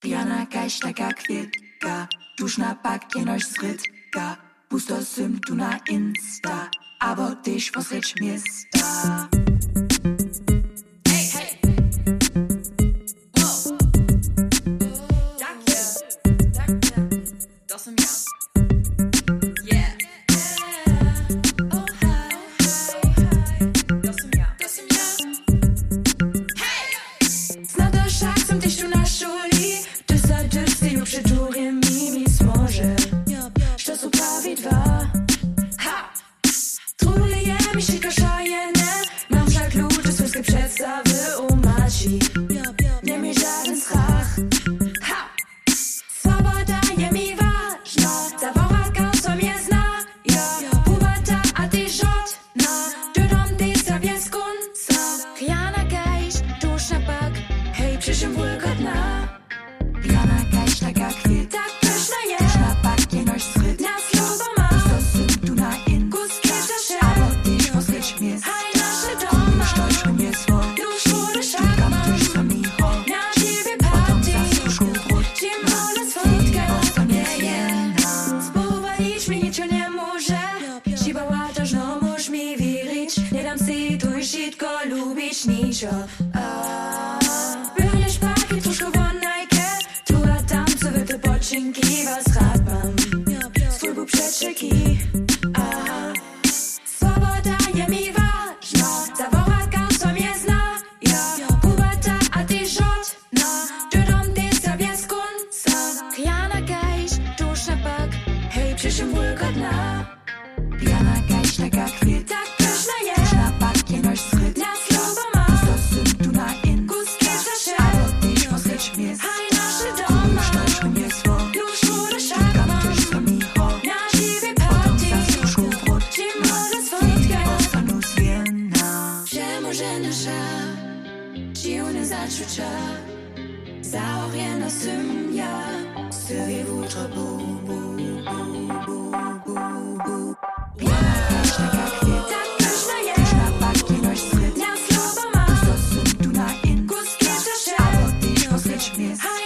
Pijana Geist, taka kwitka, tuż na pakie noś zrytka. Pusto sym tu na Insta, aber dich was rich miesta. Przedstawy u Maci, nie mi żaden strach. Swoboda je mi ważna, zawołaka co mnie zna. Ja puberta, a ty żadna, dodam ty sobie z końca. Pijana Geist, tuż na bak, hej, przyszłym wilgotna. Pijana Geist, taka kwitka, Tak pyszna je, tuż na pakie noś zrytka. na slobo ma, Pusto sym tu na Insta, Guski się, aber dich was rich miesta. hej, nasze doma, Stolz von mir so, już wurde kam szarman. tyś von mir ho. Na ciebie Potem party, zasłuż wrót, gdzie mole słodkie ostanie. Spowalić mi ničo nie može, šibala tožno mož mi virić. Ne dam si tu šitko lubić ničo. Bylniš pak i trošku vonajke, tu a tam co te počinki was rad mam. Svoj bu przeczeki. Swoboda je mi ważna, zawołaka co mnie zna. Ja puberta, a ty żadna, dodam ty sobie z końca. Pijana Geist, tuż na bak, hej, przyszłym wilgotna. Pijana Geist, taka kwitka, Tak pyszna je, tuż na pakie noś zrytka. na slobo ma, Pusto sym tu na Insta, Guski się, aber dich was rich miesta. hej, nasze doma, Stolz von mir so, już wurde kam szarman. tyś von mir ho. Na ciebie Potem party, zasłuż wrót, gdzie mole słodkie ostanu zwienna. Przemoże nasza, dziwne zaczucia. Zaorjena sym ja, serez-vous trop beau, beau, beau, beau, beau, beau. Pijana Geist, taka kwitka, Tak pyszna je, tuż na pakie noś zrytka. na slobo ma, Pusto sym tu na Insta, Guski się, aber dich was rich miesta.